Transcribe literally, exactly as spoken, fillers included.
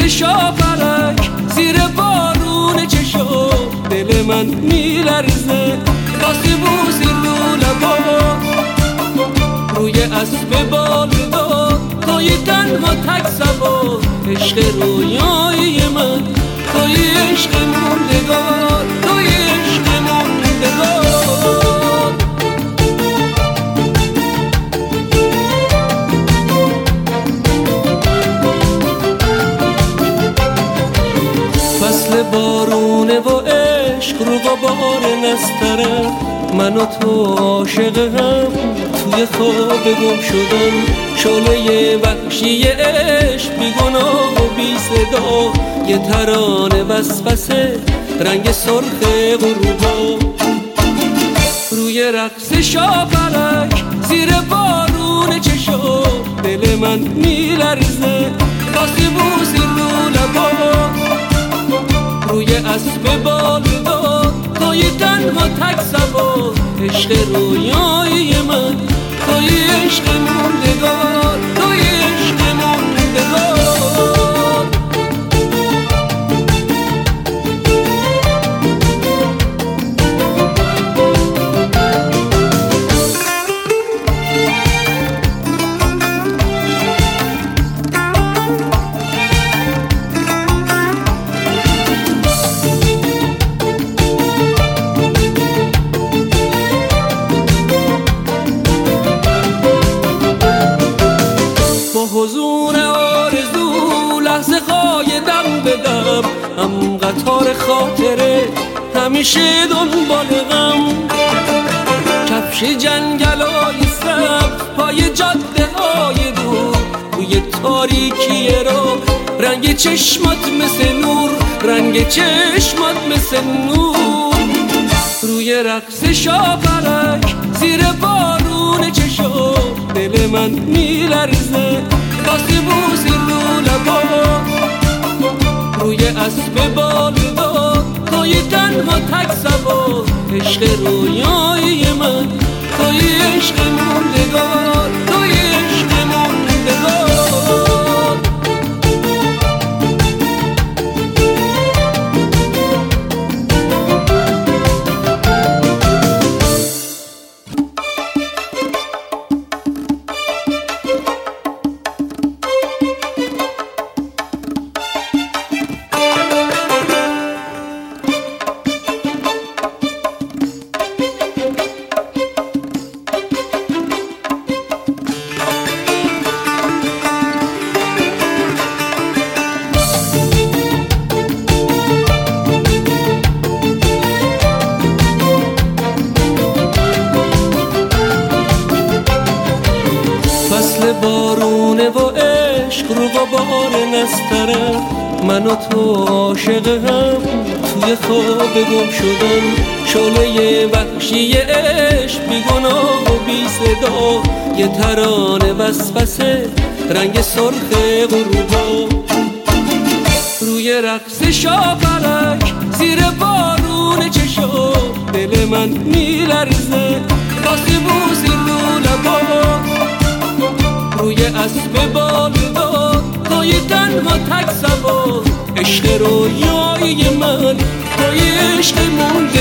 رقص شاپرک زیر بارون چشم دل من میلرزه، واسه بوسی رو لبا روی اسب بالدار، توی تنها تک سوار، عشق رویای من، توی عشق موندگار، توی عشق موندگار. فصل بارونه و عشق رو غبار نستره، من و تو عاشق هم توی خواب گم شدن، شعله وحشی عشق بی گناه و بی صدا، یه ترانه وسوسه رنگ سرخ غروبا، روی رقص شاپرک زیر بارون چشم دل من میلرزه، واسه بوسی رو لبا روی اسب بالدار، توی تنها تک سوار، عشق رویای من، توی عشق موندگار، توی عشق موندگار. حضور آرزو لحظه قایدم بدم، هم قطار خاطره همیشه دنبال غم، کفش جنگلای سبز پای جاده های دور، روی تاریکی رو رنگ چشمات مثل نور، رنگ چشمات مثل نور، روی رقص شاپرک زیر بارون چشم دل من میلرزه، واسه بوسی رو لبا روی اسب بالدار، توی تنها تک سوار، عشق رویای من، توی عشق موندگار، توی عشق موندگار. فصل بارونه و عشق رو غبار نستره، من و تو عاشق هم توی خواب گم شدن، شعله وحشی عشق بی گناه و بی صدا، یه ترانه وسوسه رنگ سرخ غروبا، روی رقص شاپرک زیر بارون چشم دل من میلرزه، واسه بوسی رو لبا روی اسب بالدار، توی تنها تک سوار، عشق رویای من، توی عشق موندگار.